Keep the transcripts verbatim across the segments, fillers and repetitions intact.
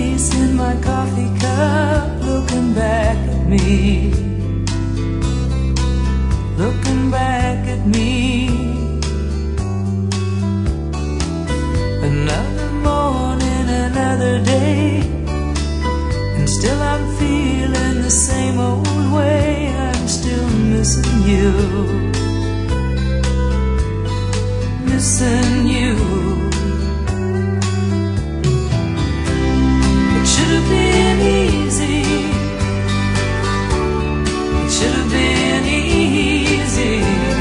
face in my coffee cup, looking back at me, looking back at me. Another morning, another day, and still I'm feeling the same old way. I'm still missing you, missing you. It should have been easy, it should have been easy,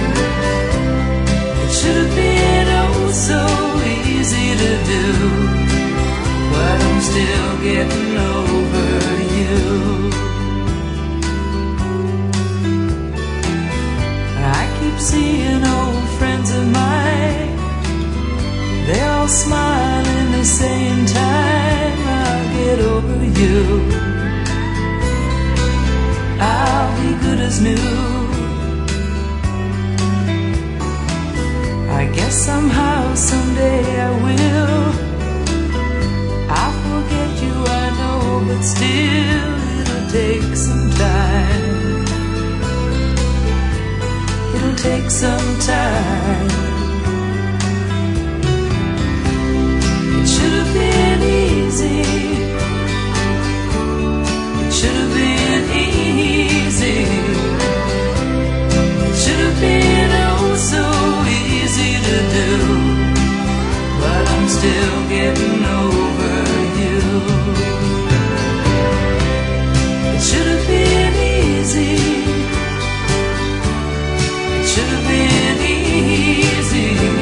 it should have been oh so easy to do, but I'm still getting over you. I keep seeing old friends of mine, they all smiling, they say in time I'll get over you, I'll be good as new. I guess somehow, someday I will. I'll forget you, I know, but still it'll take some time. It'll take some time. It should have been easy, it should have been easy, it should have been oh so easy to do, but I'm still getting over you. It should have been easy, it should have been easy,